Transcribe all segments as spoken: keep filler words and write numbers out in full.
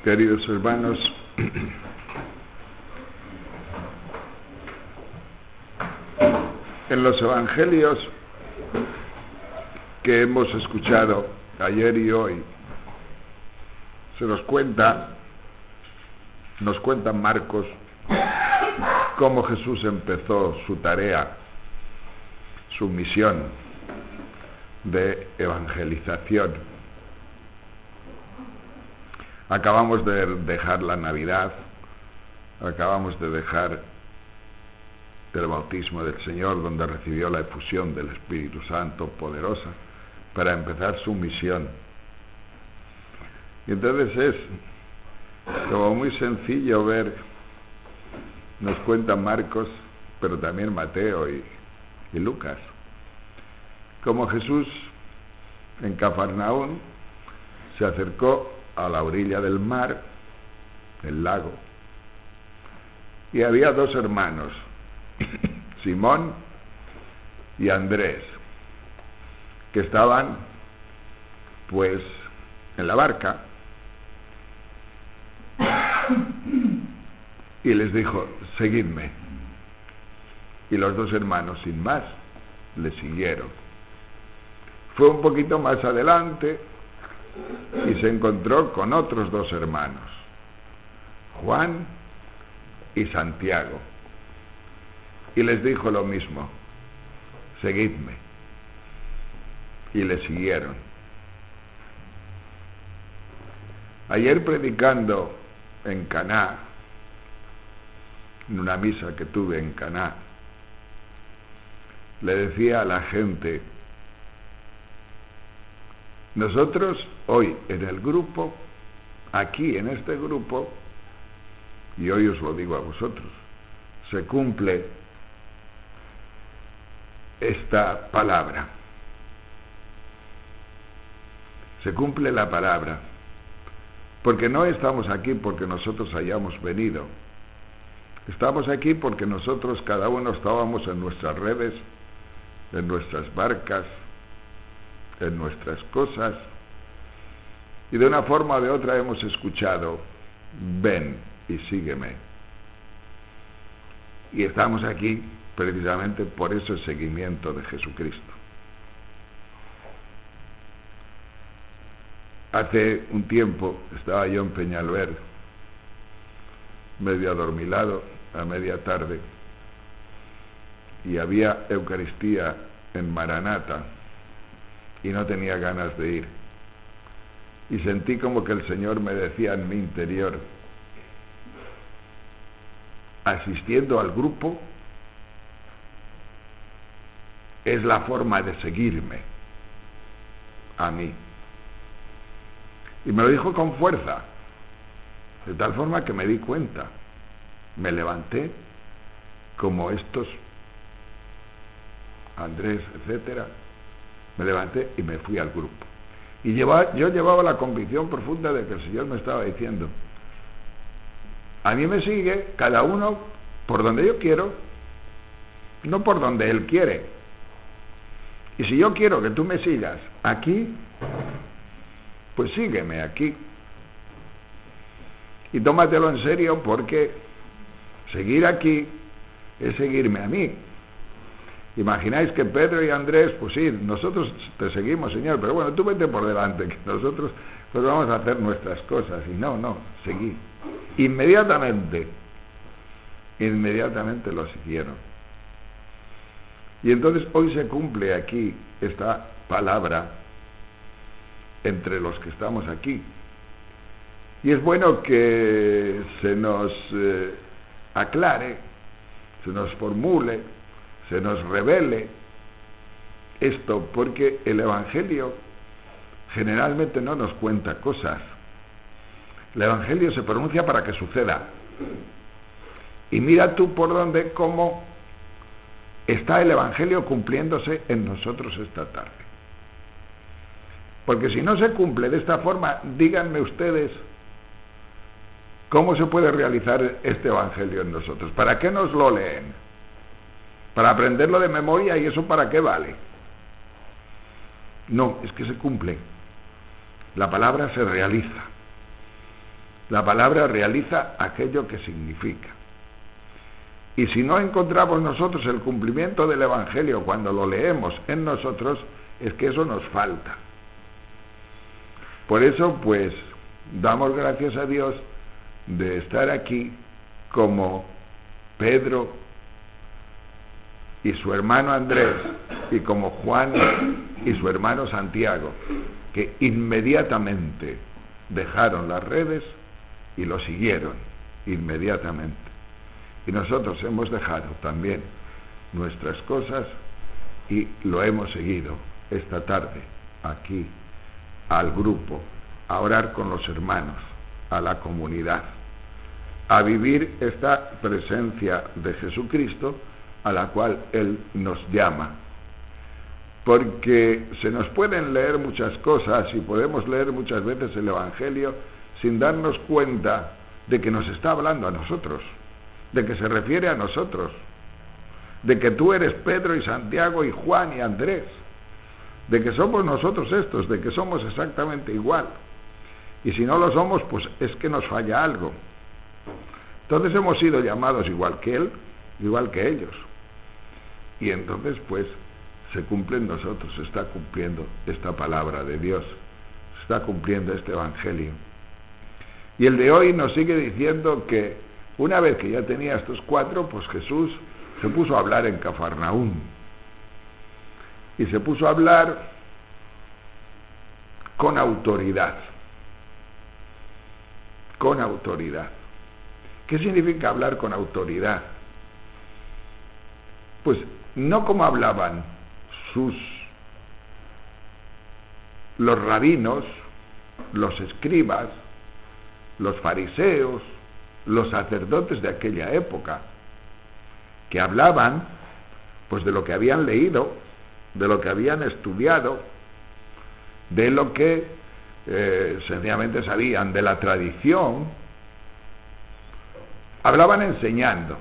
Queridos hermanos, en los evangelios que hemos escuchado ayer y hoy, se nos cuenta, nos cuenta Marcos cómo Jesús empezó su tarea, su misión de evangelización. Acabamos de dejar la Navidad, acabamos de dejar el bautismo del Señor, donde recibió la efusión del Espíritu Santo poderosa, para empezar su misión. Y entonces es como muy sencillo ver, nos cuenta Marcos, pero también Mateo y, y Lucas, como Jesús en Cafarnaún se acercó a la orilla del mar, el lago, y había dos hermanos, Simón y Andrés, que estaban pues en la barca, y les dijo: seguidme. Y los dos hermanos, sin más, le siguieron. Fue un poquito más adelante y se encontró con otros dos hermanos, Juan y Santiago, y les dijo lo mismo: seguidme. Y le siguieron. Ayer, predicando en Caná, en una misa que tuve en Caná, le decía a la gente: nosotros hoy en el grupo, aquí en este grupo, y hoy os lo digo a vosotros, se cumple esta palabra, se cumple la palabra, porque no estamos aquí porque nosotros hayamos venido, estamos aquí porque nosotros cada uno estábamos en nuestras redes, en nuestras barcas, en nuestras cosas, y de una forma o de otra hemos escuchado: ven y sígueme. Y estamos aquí precisamente por ese seguimiento de Jesucristo. Hace un tiempo estaba yo en Peñalver, medio adormilado, a media tarde, y había Eucaristía en Maranata, y no tenía ganas de ir, y sentí como que el Señor me decía en mi interior: asistiendo al grupo es la forma de seguirme a mí. Y me lo dijo con fuerza, de tal forma que me di cuenta, me levanté como estos Andrés, etcétera, me levanté y me fui al grupo. Y llevaba, yo llevaba la convicción profunda de que el Señor me estaba diciendo: a mí me sigue cada uno por donde yo quiero, no por donde Él quiere. Y si yo quiero que tú me sigas aquí, pues sígueme aquí. Y tómatelo en serio, porque seguir aquí es seguirme a mí. Imagináis que Pedro y Andrés, pues sí, nosotros te seguimos, Señor, pero bueno, tú vete por delante, que nosotros pues vamos a hacer nuestras cosas. Y no, no, seguí. Inmediatamente, inmediatamente lo siguieron. Y entonces hoy se cumple aquí esta palabra entre los que estamos aquí. Y es bueno que se nos eh, aclare, se nos formule, se nos revele esto, porque el Evangelio generalmente no nos cuenta cosas. El Evangelio se pronuncia para que suceda. Y mira tú por dónde, cómo está el Evangelio cumpliéndose en nosotros esta tarde. Porque si no se cumple de esta forma, díganme ustedes cómo se puede realizar este Evangelio en nosotros. ¿Para qué nos lo leen? ¿Para aprenderlo de memoria? ¿Y eso para qué vale? No, es que se cumple. La palabra se realiza. La palabra realiza aquello que significa. Y si no encontramos nosotros el cumplimiento del Evangelio cuando lo leemos en nosotros, es que eso nos falta. Por eso, pues, damos gracias a Dios de estar aquí como Pedro y su hermano Andrés, y como Juan y su hermano Santiago, que inmediatamente dejaron las redes y lo siguieron inmediatamente. Y nosotros hemos dejado también nuestras cosas y lo hemos seguido esta tarde aquí al grupo, a orar con los hermanos, a la comunidad, a vivir esta presencia de Jesucristo a la cual Él nos llama. Porque se nos pueden leer muchas cosas y podemos leer muchas veces el Evangelio sin darnos cuenta de que nos está hablando a nosotros, de que se refiere a nosotros, de que tú eres Pedro y Santiago y Juan y Andrés, de que somos nosotros estos, de que somos exactamente igual. Y si no lo somos, pues es que nos falla algo. Entonces hemos sido llamados igual que Él, igual que ellos. Y entonces pues se cumple en nosotros, se está cumpliendo esta palabra de Dios, se está cumpliendo este Evangelio. Y el de hoy nos sigue diciendo que una vez que ya tenía estos cuatro, pues Jesús se puso a hablar en Cafarnaúm. Y se puso a hablar con autoridad. Con autoridad. ¿Qué significa hablar con autoridad? Pues no como hablaban sus los rabinos, los escribas, los fariseos, los sacerdotes de aquella época, que hablaban pues de lo que habían leído, de lo que habían estudiado, de lo que eh, sencillamente sabían, de la tradición. Hablaban enseñando.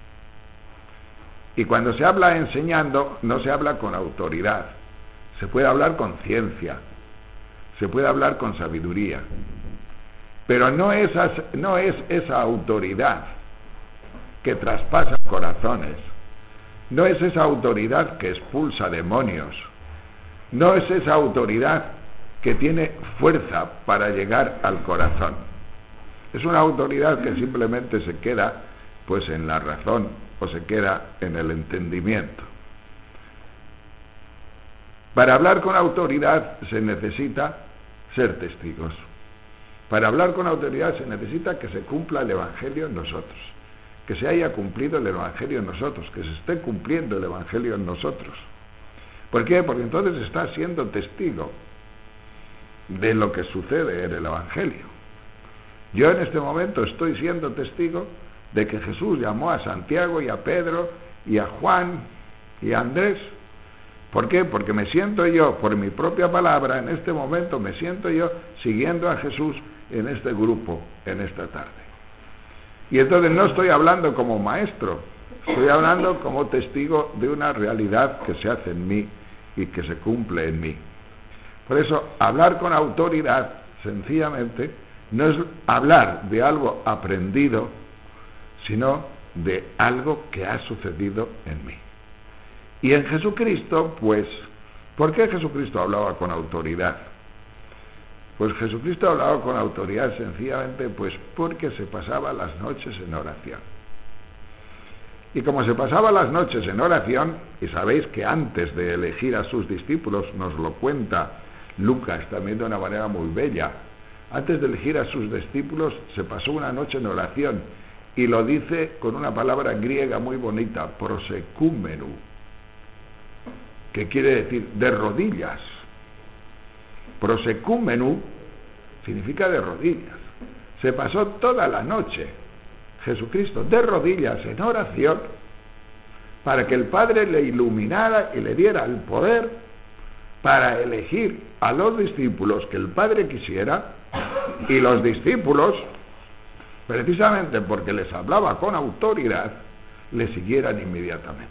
Y cuando se habla enseñando, no se habla con autoridad. Se puede hablar con ciencia, se puede hablar con sabiduría, pero no, esas, no es esa autoridad que traspasa corazones, no es esa autoridad que expulsa demonios, no es esa autoridad que tiene fuerza para llegar al corazón. Es una autoridad que simplemente se queda pues en la razón o se queda en el entendimiento. Para hablar con autoridad se necesita ser testigos. Para hablar con autoridad se necesita que se cumpla el Evangelio en nosotros, que se haya cumplido el Evangelio en nosotros, que se esté cumpliendo el Evangelio en nosotros. ¿Por qué? Porque entonces está siendo testigo de lo que sucede en el Evangelio. Yo en este momento estoy siendo testigo de que Jesús llamó a Santiago y a Pedro y a Juan y a Andrés. ¿Por qué? Porque me siento yo, por mi propia palabra, en este momento me siento yo siguiendo a Jesús en este grupo, en esta tarde. Y entonces no estoy hablando como maestro, estoy hablando como testigo de una realidad que se hace en mí y que se cumple en mí. Por eso, hablar con autoridad, sencillamente, no es hablar de algo aprendido, sino de algo que ha sucedido en mí. Y en Jesucristo, pues, ¿por qué Jesucristo hablaba con autoridad? Pues Jesucristo hablaba con autoridad sencillamente pues porque se pasaba las noches en oración. Y como se pasaba las noches en oración, y sabéis que antes de elegir a sus discípulos, nos lo cuenta Lucas también de una manera muy bella, antes de elegir a sus discípulos se pasó una noche en oración, y lo dice con una palabra griega muy bonita, prosecúmenu, que quiere decir de rodillas. Prosecúmenu significa de rodillas. Se pasó toda la noche Jesucristo de rodillas en oración para que el Padre le iluminara y le diera el poder para elegir a los discípulos que el Padre quisiera, y los discípulos, precisamente porque les hablaba con autoridad, le siguieran inmediatamente.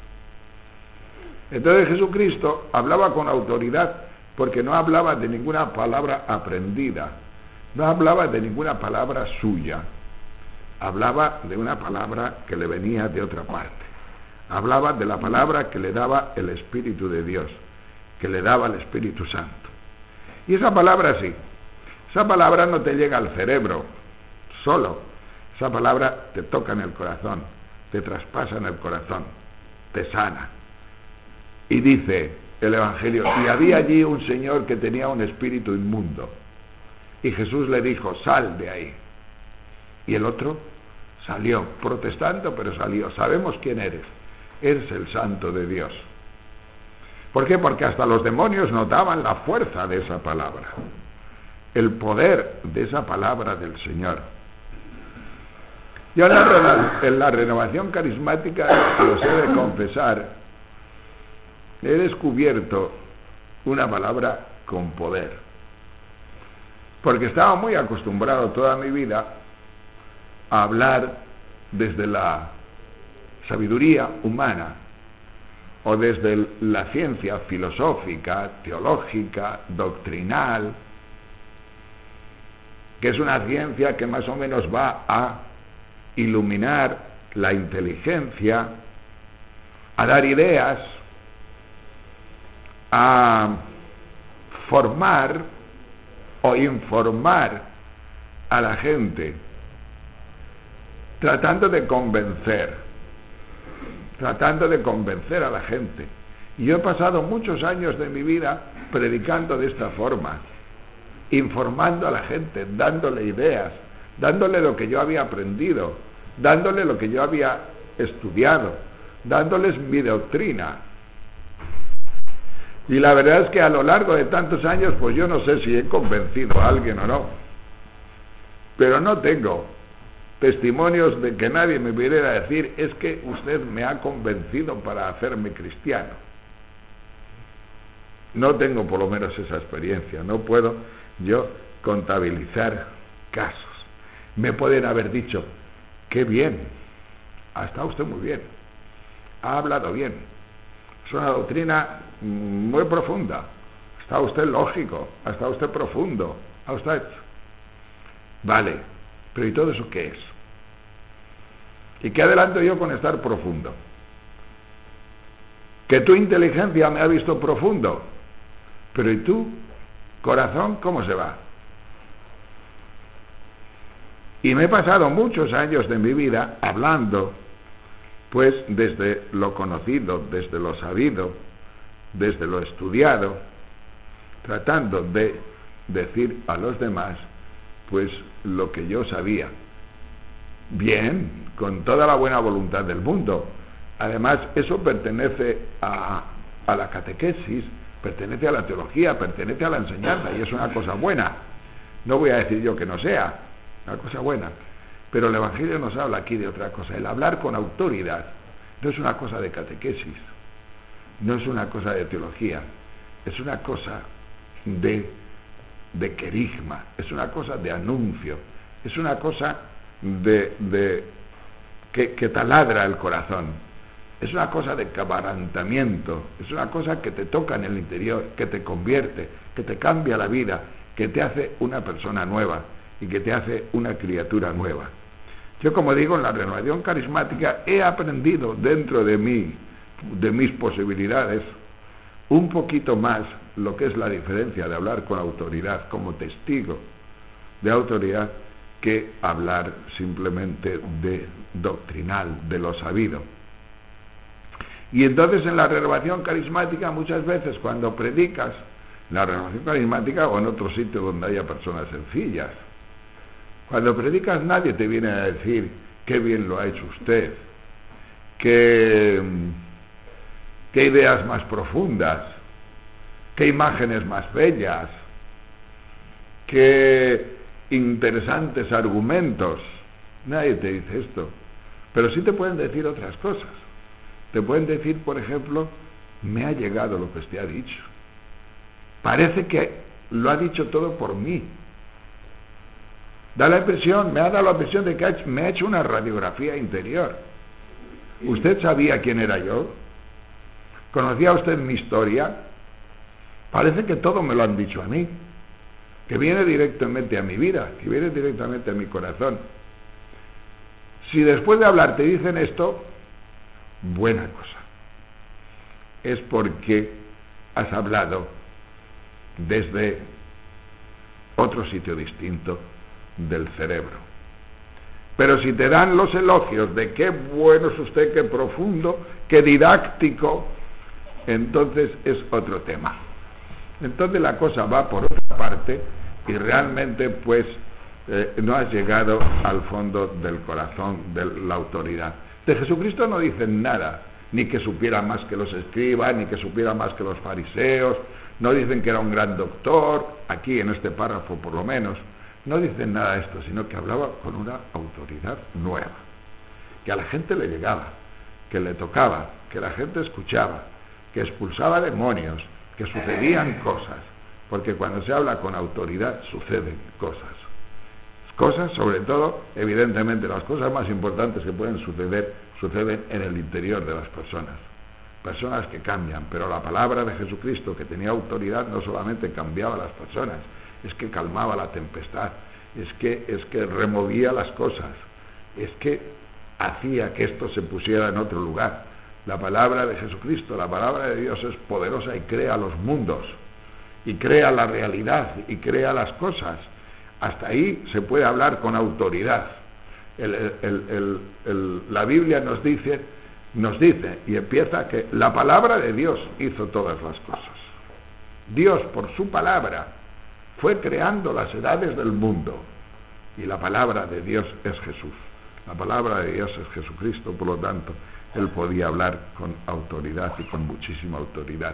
Entonces Jesucristo hablaba con autoridad porque no hablaba de ninguna palabra aprendida, No hablaba de ninguna palabra suya, hablaba de una palabra que le venía de otra parte. Hablaba de la palabra que le daba el Espíritu de Dios, que le daba el Espíritu Santo. Y esa palabra sí, esa palabra no te llega al cerebro solo, esa palabra te toca en el corazón, te traspasa en el corazón, te sana. Y dice el Evangelio, y había allí un señor que tenía un espíritu inmundo, y Jesús le dijo, sal de ahí. Y el otro salió, protestando, pero salió. Sabemos quién eres, eres el Santo de Dios. ¿Por qué? Porque hasta los demonios notaban la fuerza de esa palabra, el poder de esa palabra del Señor. Yo en la, en la renovación carismática, os he de confesar, he descubierto una palabra con poder, porque estaba muy acostumbrado toda mi vida a hablar desde la sabiduría humana o desde la ciencia filosófica, teológica, doctrinal, que es una ciencia que más o menos va a iluminar la inteligencia, a dar ideas, a formar o informar a la gente, tratando de convencer, tratando de convencer a la gente. Y yo he pasado muchos años de mi vida predicando de esta forma, informando a la gente, dándole ideas, dándole lo que yo había aprendido, dándole lo que yo había estudiado, dándoles mi doctrina. Y la verdad es que a lo largo de tantos años, pues yo no sé si he convencido a alguien o no, pero no tengo testimonios de que nadie me pudiera decir, es que usted me ha convencido para hacerme cristiano. No tengo por lo menos esa experiencia, no puedo yo contabilizar casos. Me pueden haber dicho, qué bien, ha estado usted muy bien, ha hablado bien, es una doctrina muy profunda, ha estado usted lógico, ha estado usted profundo, ha usted... Vale, pero ¿y todo eso qué es? ¿Y qué adelanto yo con estar profundo? Que tu inteligencia me ha visto profundo, pero ¿y tu corazón cómo se va? Y me he pasado muchos años de mi vida hablando, pues desde lo conocido, desde lo sabido, desde lo estudiado, tratando de decir a los demás, pues lo que yo sabía. Bien, con toda la buena voluntad del mundo. Además, eso pertenece a, a la catequesis, pertenece a la teología, pertenece a la enseñanza, y es una cosa buena. No voy a decir yo que no sea, una cosa buena. Pero el Evangelio nos habla aquí de otra cosa. El hablar con autoridad no es una cosa de catequesis, no es una cosa de teología, es una cosa de, de querigma, es una cosa de anuncio, es una cosa de, de que, que taladra el corazón, es una cosa de quebrantamiento, es una cosa que te toca en el interior, que te convierte, que te cambia la vida, que te hace una persona nueva y que te hace una criatura nueva. Yo, como digo, en la renovación carismática he aprendido dentro de mí, de mis posibilidades, un poquito más lo que es la diferencia de hablar con autoridad, como testigo de autoridad, que hablar simplemente de doctrinal, de lo sabido. Y entonces en la renovación carismática, muchas veces cuando predicas, en la renovación carismática o en otro sitio donde haya personas sencillas, cuando predicas nadie te viene a decir qué bien lo ha hecho usted, qué, qué ideas más profundas, qué imágenes más bellas, qué interesantes argumentos. Nadie te dice esto, pero sí te pueden decir otras cosas. Te pueden decir, por ejemplo, me ha llegado lo que usted ha dicho, parece que lo ha dicho todo por mí. Da la impresión, me ha dado la impresión de que me ha hecho una radiografía interior. ¿Usted sabía quién era yo? ¿Conocía usted mi historia? Parece que todo me lo han dicho a mí, que viene directamente a mi vida, que viene directamente a mi corazón. Si después de hablar te dicen esto, buena cosa. Es porque has hablado desde otro sitio distinto del cerebro. Pero si te dan los elogios de qué bueno es usted, qué profundo, qué didáctico, entonces es otro tema. Entonces la cosa va por otra parte y realmente pues eh, no has llegado al fondo del corazón de la autoridad. De Jesucristo no dicen nada, ni que supiera más que los escribas, ni que supiera más que los fariseos, no dicen que era un gran doctor, aquí en este párrafo por lo menos, no dicen nada de esto, sino que hablaba con una autoridad nueva, que a la gente le llegaba, que le tocaba, que la gente escuchaba, que expulsaba demonios, que sucedían cosas, porque cuando se habla con autoridad suceden cosas. Cosas, sobre todo, evidentemente, las cosas más importantes que pueden suceder, suceden en el interior de las personas. Personas que cambian, pero la palabra de Jesucristo, que tenía autoridad, no solamente cambiaba a las personas, es que calmaba la tempestad, es que, es que removía las cosas, es que hacía que esto se pusiera en otro lugar. La palabra de Jesucristo, la palabra de Dios es poderosa y crea los mundos, y crea la realidad, y crea las cosas. Hasta ahí se puede hablar con autoridad. El, el, el, el, la Biblia nos dice, nos dice, y empieza que la palabra de Dios hizo todas las cosas. Dios, por su palabra, fue creando las edades del mundo, y la palabra de Dios es Jesús. La palabra de Dios es Jesucristo, por lo tanto, Él podía hablar con autoridad y con muchísima autoridad.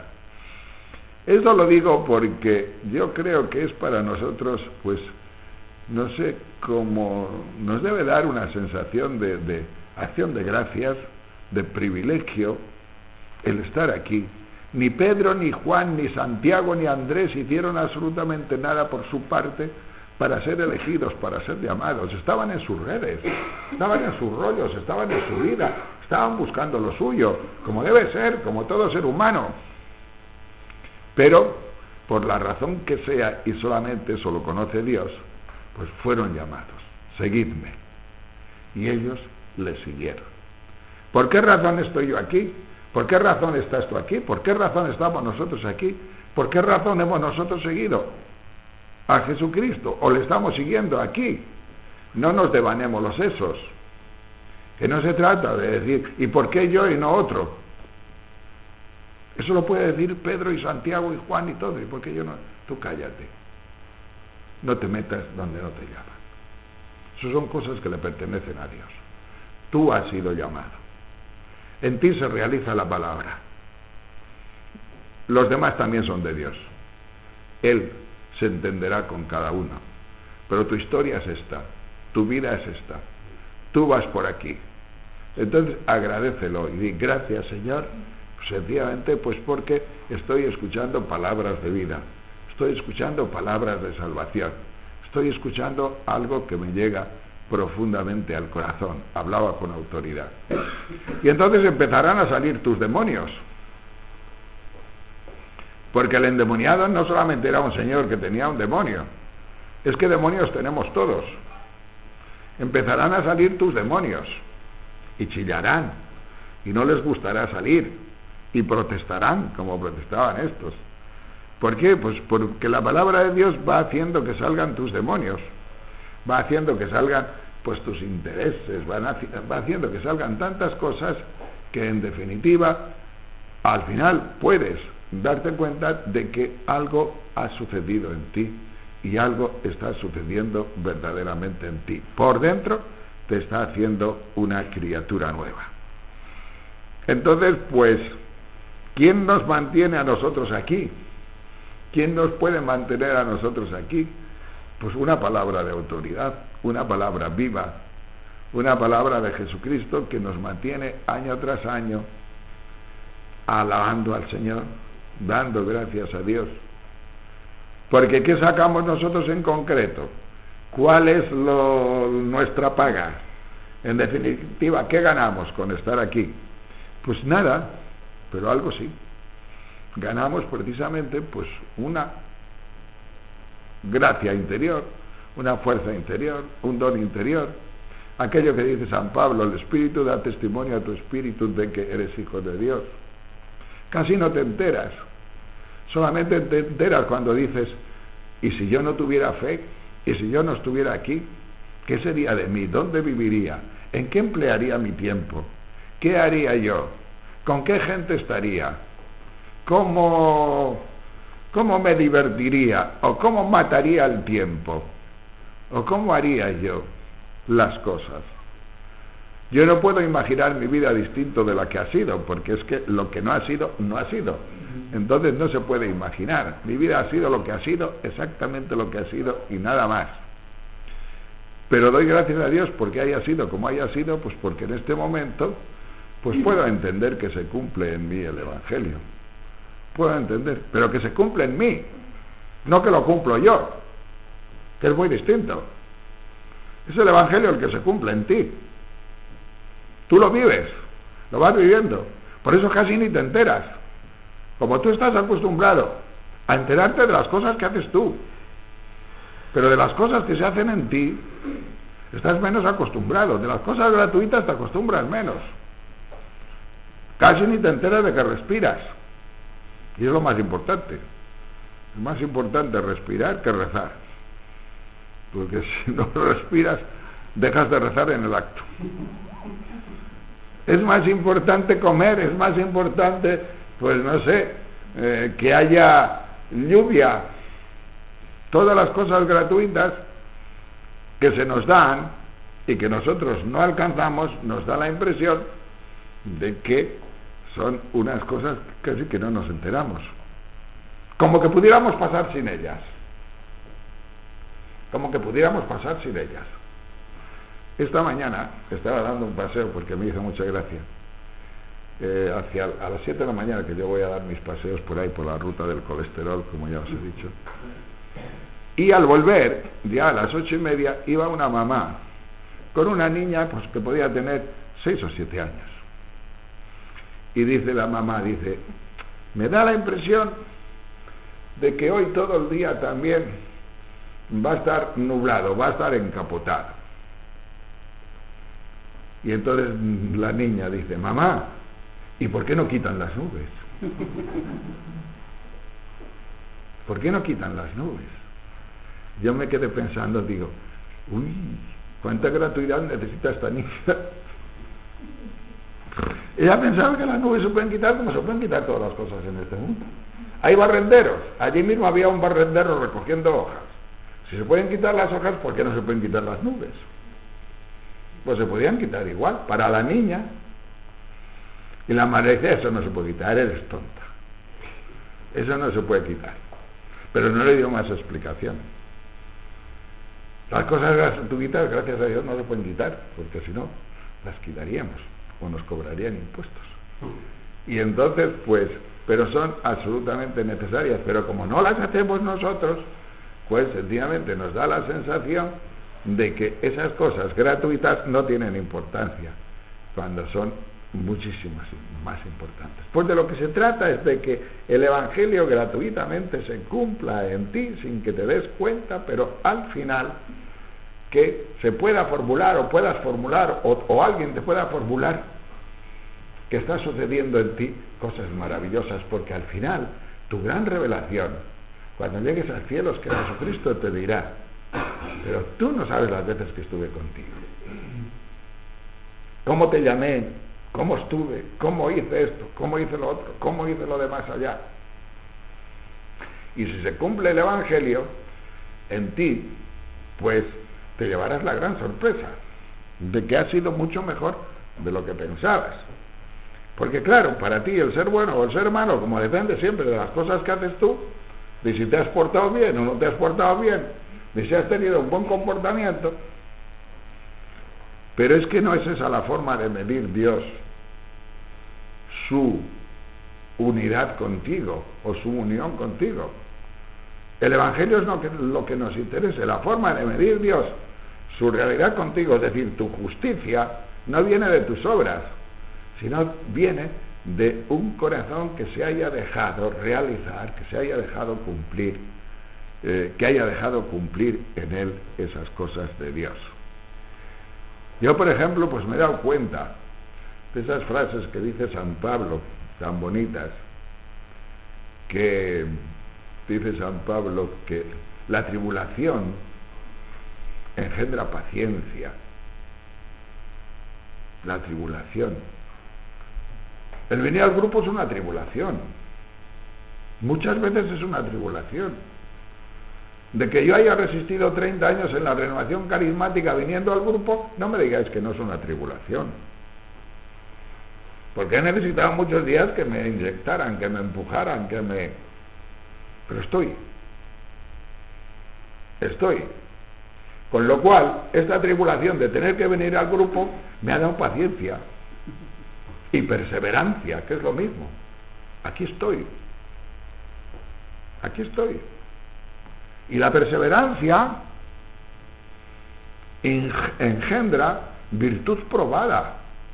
Esto lo digo porque yo creo que es para nosotros, pues, no sé, cómo nos debe dar una sensación de, de acción de gracias, de privilegio, el estar aquí. Ni Pedro, ni Juan, ni Santiago, ni Andrés hicieron absolutamente nada por su parte para ser elegidos, para ser llamados. Estaban en sus redes, estaban en sus rollos, estaban en su vida, estaban buscando lo suyo, como debe ser, como todo ser humano. Pero, por la razón que sea, y solamente eso lo conoce Dios, pues fueron llamados. Seguidme. Y ellos le siguieron. ¿Por qué razón estoy yo aquí? ¿Por qué razón estás tú aquí? ¿Por qué razón estamos nosotros aquí? ¿Por qué razón hemos nosotros seguido a Jesucristo? ¿O le estamos siguiendo aquí? No nos devanemos los sesos. Que no se trata de decir, ¿y por qué yo y no otro? Eso lo puede decir Pedro y Santiago y Juan y todo. ¿Y por qué yo no? Tú cállate. No te metas donde no te llaman. Esas son cosas que le pertenecen a Dios. Tú has sido llamado. En ti se realiza la palabra. Los demás también son de Dios. Él se entenderá con cada uno. Pero tu historia es esta. Tu vida es esta. Tú vas por aquí. Entonces agradécelo y di gracias, Señor, sencillamente pues porque estoy escuchando palabras de vida. Estoy escuchando palabras de salvación. Estoy escuchando algo que me llega profundamente al corazón. Hablaba con autoridad. Y entonces empezarán a salir tus demonios. Porque el endemoniado no solamente era un señor que tenía un demonio. Es que demonios tenemos todos. Empezarán a salir tus demonios. Y chillarán. Y no les gustará salir. Y protestarán como protestaban estos. ¿Por qué? Pues porque la palabra de Dios va haciendo que salgan tus demonios, va haciendo que salgan pues tus intereses, van va haciendo que salgan tantas cosas que en definitiva al final puedes darte cuenta de que algo ha sucedido en ti y algo está sucediendo verdaderamente en ti. Por dentro te está haciendo una criatura nueva. Entonces, pues, ¿quién nos mantiene a nosotros aquí? ¿Quién nos puede mantener a nosotros aquí? Pues una palabra de autoridad, una palabra viva, una palabra de Jesucristo que nos mantiene año tras año alabando al Señor, dando gracias a Dios. Porque ¿qué sacamos nosotros en concreto? ¿Cuál es lo, nuestra paga? En definitiva, ¿qué ganamos con estar aquí? Pues nada, pero algo sí. Ganamos precisamente pues una gracia interior, una fuerza interior, un don interior. Aquello que dice San Pablo, el Espíritu da testimonio a tu espíritu de que eres hijo de Dios. Casi no te enteras, solamente te enteras cuando dices, ¿y si yo no tuviera fe? ¿Y si yo no estuviera aquí? ¿Qué sería de mí? ¿Dónde viviría? ¿En qué emplearía mi tiempo? ¿Qué haría yo? ¿Con qué gente estaría? ¿Cómo, cómo me divertiría? ¿O cómo mataría el tiempo? ¿O cómo haría yo las cosas? Yo no puedo imaginar mi vida distinto de la que ha sido, porque es que lo que no ha sido, no ha sido. Entonces no se puede imaginar. Mi vida ha sido lo que ha sido, exactamente lo que ha sido y nada más. Pero doy gracias a Dios porque haya sido como haya sido, pues porque en este momento pues puedo entender que se cumple en mí el Evangelio. Puedo entender, pero que se cumple en mí, no que lo cumplo yo, que es muy distinto. Es el Evangelio el que se cumple en ti. Tú lo vives, lo vas viviendo, por eso casi ni te enteras. Como tú estás acostumbrado a enterarte de las cosas que haces tú, pero de las cosas que se hacen en ti estás menos acostumbrado. De las cosas gratuitas te acostumbras menos. Casi ni te enteras de que respiras, y es lo más importante. Es más importante respirar que rezar, porque si no respiras dejas de rezar en el acto. Es más importante comer, es más importante, pues no sé, eh, que haya lluvia. Todas las cosas gratuitas que se nos dan y que nosotros no alcanzamos, nos da la impresión de que son unas cosas casi que no nos enteramos. Como que pudiéramos pasar sin ellas. Como que pudiéramos pasar sin ellas. Esta mañana estaba dando un paseo porque me hizo mucha gracia. Eh, hacia a las siete de la mañana, que yo voy a dar mis paseos por ahí, por la ruta del colesterol, como ya os he dicho. Y al volver, ya a las ocho y media, iba una mamá con una niña pues que podía tener seis o siete años. Y dice la mamá, dice, me da la impresión de que hoy todo el día también va a estar nublado, va a estar encapotado. Y entonces la niña dice, mamá, ¿y por qué no quitan las nubes? ¿Por qué no quitan las nubes? Yo me quedé pensando, digo, uy, ¿cuánta gratuidad necesita esta niña? Ella pensaba que las nubes se pueden quitar como se pueden quitar todas las cosas en este mundo. Hay barrenderos, allí mismo había un barrendero recogiendo hojas. Si se pueden quitar las hojas, ¿por qué no se pueden quitar las nubes? Pues se podían quitar igual, para la niña. Y la madre dice, eso no se puede quitar, eres tonta. Eso no se puede quitar. Pero no le dio más explicación. Las cosas gratuitas, gracias a Dios, no se pueden quitar, porque si no, las quitaríamos, o nos cobrarían impuestos. Y entonces, pues, pero son absolutamente necesarias, pero como no las hacemos nosotros, pues sencillamente nos da la sensación de que esas cosas gratuitas no tienen importancia, cuando son muchísimas más importantes. Pues de lo que se trata es de que el Evangelio gratuitamente se cumpla en ti sin que te des cuenta, pero al final que se pueda formular o puedas formular o, o alguien te pueda formular que está sucediendo en ti cosas maravillosas, porque al final tu gran revelación, cuando llegues al cielo, es que Jesucristo te dirá, pero tú no sabes las veces que estuve contigo, cómo te llamé, cómo estuve, cómo hice esto, cómo hice lo otro, cómo hice lo de más allá. Y si se cumple el Evangelio en ti, pues te llevarás la gran sorpresa de que ha sido mucho mejor de lo que pensabas. Porque claro, para ti el ser bueno o el ser malo, como depende siempre de las cosas que haces tú, de si te has portado bien o no te has portado bien, de si has tenido un buen comportamiento. Pero es que no es esa la forma de medir Dios su unidad contigo o su unión contigo. El Evangelio es lo que, lo que nos interesa, la forma de medir Dios su realidad contigo, es decir, tu justicia no viene de tus obras, sino viene de un corazón que se haya dejado realizar, que se haya dejado cumplir eh, que haya dejado cumplir en él esas cosas de Dios. Yo, por ejemplo, pues me he dado cuenta de esas frases que dice San Pablo, tan bonitas, que dice San Pablo que la tribulación engendra paciencia. La tribulación. El venir al grupo es una tribulación. Muchas veces es una tribulación. De que yo haya resistido treinta años en la renovación carismática viniendo al grupo, no me digáis que no es una tribulación. Porque he necesitado muchos días que me inyectaran, que me empujaran, que me... Pero estoy. Estoy. Con lo cual, esta tribulación de tener que venir al grupo me ha dado paciencia y perseverancia, que es lo mismo. Aquí estoy. Aquí estoy. Y la perseverancia engendra virtud probada.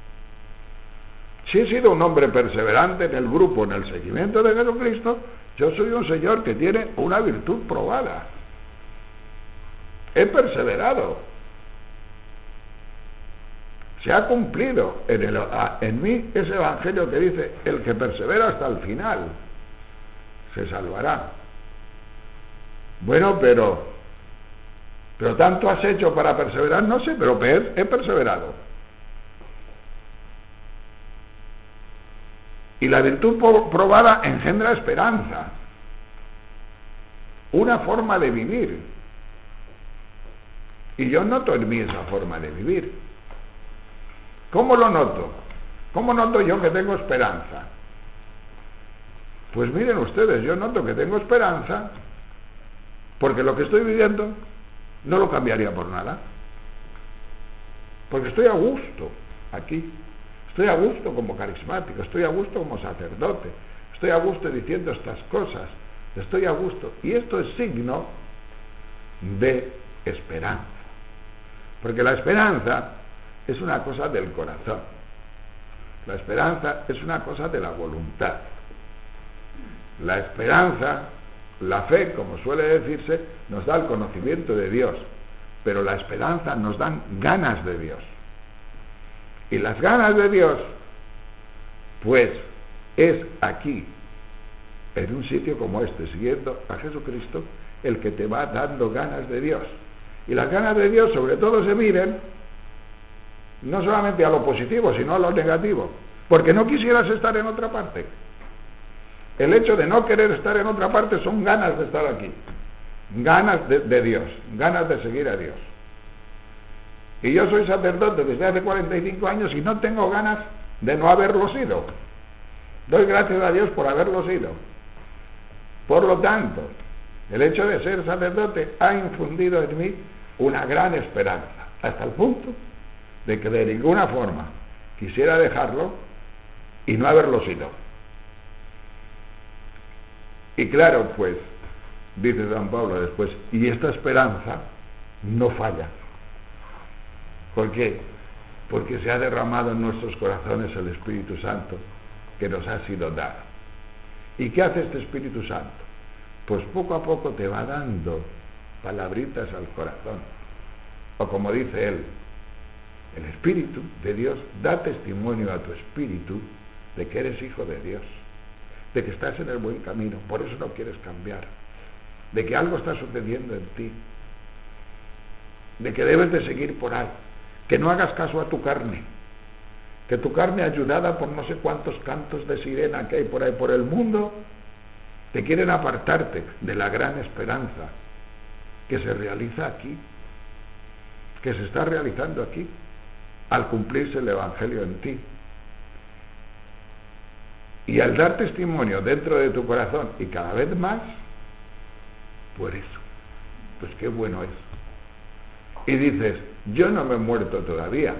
Si he sido un hombre perseverante en el grupo, en el seguimiento de Jesucristo, yo soy un señor que tiene una virtud probada. He perseverado. Se ha cumplido en, el, en mí ese evangelio que dice: el que persevera hasta el final se salvará. Bueno, pero pero tanto has hecho para perseverar, no sé, pero he perseverado. Y la virtud probada engendra esperanza, una forma de vivir. Y yo noto en mí esa forma de vivir. ¿Cómo lo noto? ¿Cómo noto yo que tengo esperanza? Pues miren ustedes, yo noto que tengo esperanza porque lo que estoy viviendo no lo cambiaría por nada. Porque estoy a gusto aquí. Estoy a gusto como carismático, estoy a gusto como sacerdote, estoy a gusto diciendo estas cosas, estoy a gusto. Y esto es signo de esperanza. Porque la esperanza es una cosa del corazón. La esperanza es una cosa de la voluntad. La esperanza, la fe, como suele decirse, nos da el conocimiento de Dios, pero la esperanza nos dan ganas de Dios. Y las ganas de Dios, pues, es aquí, en un sitio como este, siguiendo a Jesucristo, el que te va dando ganas de Dios. Y las ganas de Dios, sobre todo, se miren no solamente a lo positivo, sino a lo negativo. Porque no quisieras estar en otra parte. El hecho de no querer estar en otra parte son ganas de estar aquí. Ganas de, de Dios, ganas de seguir a Dios. Y yo soy sacerdote desde hace cuarenta y cinco años y no tengo ganas de no haberlo sido. Doy gracias a Dios por haberlo sido. Por lo tanto, el hecho de ser sacerdote ha infundido en mí una gran esperanza, hasta el punto de que de ninguna forma quisiera dejarlo y no haberlo sido. Y claro, pues, dice San Pablo después, y esta esperanza no falla. ¿Por qué? Porque se ha derramado en nuestros corazones el Espíritu Santo que nos ha sido dado. ¿Y qué hace este Espíritu Santo? Pues poco a poco te va dando palabritas al corazón. O como dice él, el Espíritu de Dios da testimonio a tu espíritu de que eres hijo de Dios, de que estás en el buen camino, por eso no quieres cambiar, de que algo está sucediendo en ti, de que debes de seguir por ahí, que no hagas caso a tu carne, que tu carne, ayudada por no sé cuántos cantos de sirena que hay por ahí por el mundo, te quieren apartarte de la gran esperanza que se realiza aquí, que se está realizando aquí, al cumplirse el Evangelio en ti. Y al dar testimonio dentro de tu corazón y cada vez más, por eso, pues qué bueno es. Y dices, yo no me he muerto todavía,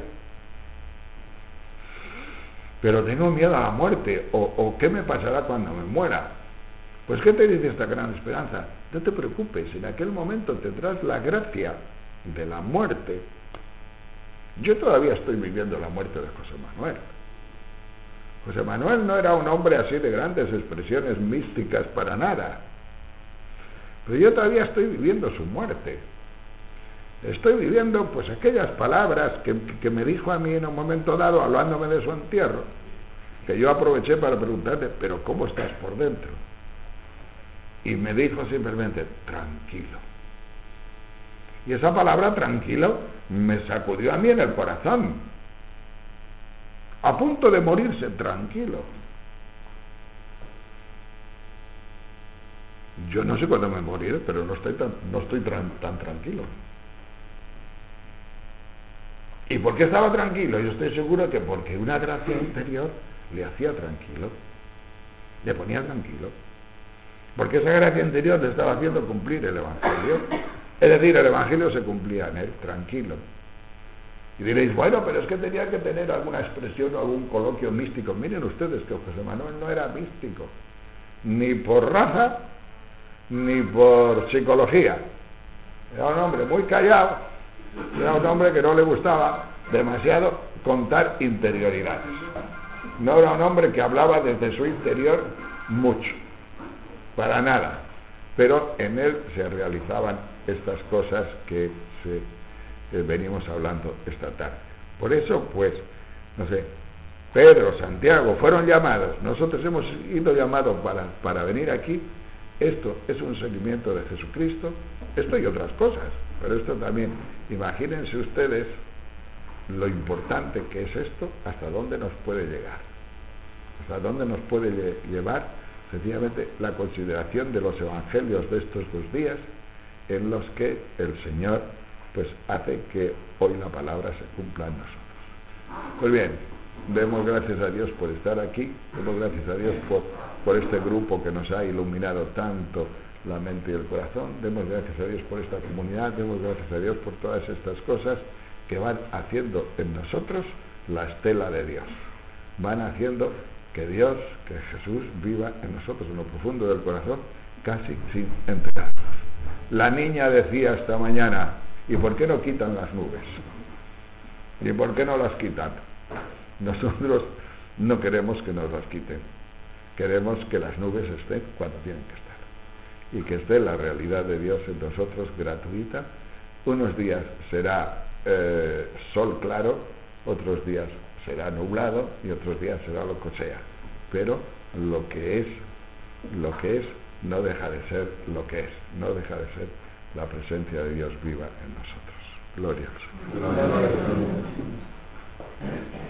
pero tengo miedo a la muerte, o, o ¿qué me pasará cuando me muera? Pues ¿qué te dice esta gran esperanza? No te preocupes, en aquel momento tendrás la gracia de la muerte. Yo todavía estoy viviendo la muerte de José Manuel. José Manuel no era un hombre así de grandes expresiones místicas para nada, pero yo todavía estoy viviendo su muerte. Estoy viviendo pues aquellas palabras que, que me dijo a mí en un momento dado, hablándome de su entierro, que yo aproveché para preguntarle, pero ¿cómo estás por dentro? Y me dijo simplemente, tranquilo. Y esa palabra tranquilo me sacudió a mí en el corazón. A punto de morirse, tranquilo. Yo no sé cuándo me moriré, pero no estoy tan, no estoy tan, tan tranquilo. ¿Y por qué estaba tranquilo? Yo estoy seguro que porque una gracia interior le hacía tranquilo, le ponía tranquilo, porque esa gracia interior le estaba haciendo cumplir el Evangelio. Es decir, el Evangelio se cumplía en él, tranquilo. Y diréis, bueno, pero es que tenía que tener alguna expresión o algún coloquio místico. Miren ustedes que José Manuel no era místico, ni por raza, ni por psicología. Era un hombre muy callado, era un hombre que no le gustaba demasiado contar interioridades. No era un hombre que hablaba desde su interior mucho, para nada, pero en él se realizaban estas cosas que se, eh, venimos hablando esta tarde. Por eso, pues, no sé, Pedro, Santiago fueron llamados, nosotros hemos sido llamados para, para venir aquí. Esto es un seguimiento de Jesucristo, esto y otras cosas, pero esto también. Imagínense ustedes lo importante que es esto, hasta dónde nos puede llegar, hasta dónde nos puede lle llevar sencillamente la consideración de los evangelios de estos dos días, en los que el Señor pues hace que hoy la palabra se cumpla en nosotros. Pues bien, demos gracias a Dios por estar aquí, demos gracias a Dios por, por este grupo que nos ha iluminado tanto la mente y el corazón, demos gracias a Dios por esta comunidad, demos gracias a Dios por todas estas cosas que van haciendo en nosotros la estela de Dios, van haciendo que Dios, que Jesús viva en nosotros en lo profundo del corazón, casi sin enterarnos. La niña decía esta mañana, ¿y por qué no quitan las nubes? ¿Y por qué no las quitan? Nosotros no queremos que nos las quiten, queremos que las nubes estén cuando tienen que estar, y que esté la realidad de Dios en nosotros gratuita. Unos días será eh, sol claro, otros días será nublado y otros días será lo que sea, pero lo que es, lo que es no deja de ser lo que es, no deja de ser la presencia de Dios viva en nosotros. Gloria al Señor.